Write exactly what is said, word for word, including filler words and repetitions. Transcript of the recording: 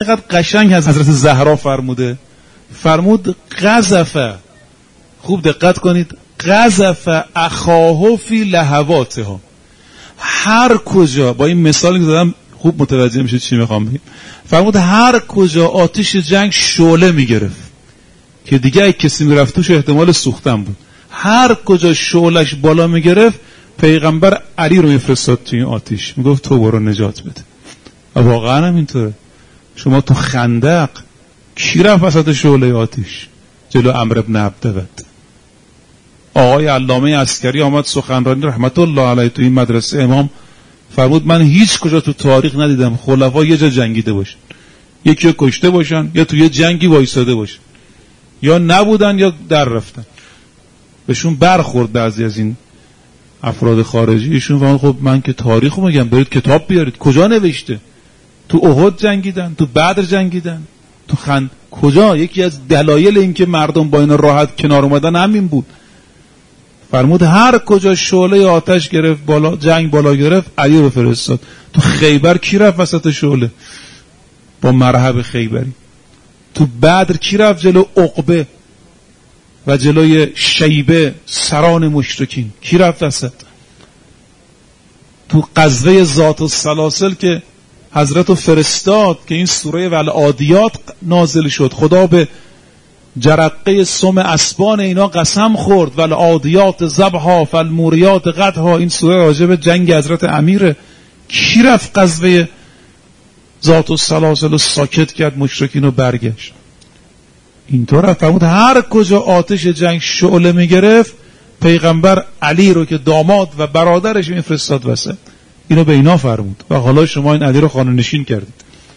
چقدر قشنگ از حضرت زهرا فرموده. فرمود قذف، خوب دقت کنید، قذف اخاه فی لهواتها. هر کجا، با این مثالی که دادم خوب متوجه میشه چی میخوام بگم. فرمود هر کجا آتش جنگ شعله میگرفت که دیگه اگه کسی میرفت توش احتمال سوختن بود، هر کجا شعلش بالا میگرفت پیغمبر علی رو میفرستاد توی این آتش، میگفت تو برو نجات بده. و واقعا هم اینطوره. شما تو خندق کی رفت وسط شعله آتش؟ جلو عمرو بن عبدود. آقای علامه عسکری آمد سخنرانی رحمت الله علیه تو این مدرسه امام، فرمود من هیچ کجا تو تاریخ ندیدم خلفا یه جا جنگیده باشن، یکی رو کشته باشن یا تو یه جنگی وایساده باشن، یا نبودن یا در رفتن. بهشون برخورد بعضی از این افراد خارجی. ایشون فرمود خب من که تاریخو میگم، برید کتاب بیارید. کجا نوشته؟ تو احد جنگیدن، تو بدر جنگیدن، تو خند کجا؟ یکی از دلایل این که مردم با این راحت کنار اومدن همین بود. فرمود هر کجا شعله آتش گرفت بالا، جنگ بالا گرفت، علی رو فرستاد. تو خیبر کی رفت وسط شعله با مرحب خیبری؟ تو بدر کی رفت جلو عقبه و جلوی شیبه سران مشرکین؟ کی رفت وسط؟ تو غزوه ذات السلاسل که حضرت فرستاد که این سوره والعادیات نازل شد، خدا به جرقه سم اسبان اینا قسم خورد، والعادیات ضبحا فالموریات قدحا. این سوره راجع به جنگ حضرت امیره. کی رفت غزوه ذات السلاسل رو ساکت کرد مشرکین رو برگشت؟ اینطور فرمود هر کجا آتش جنگ شعله میگرفت پیغمبر علی رو که داماد و برادرش میفرستاد وسط. اینو به اینا فرمود و حالا شما این علی رو خانه نشین کردید.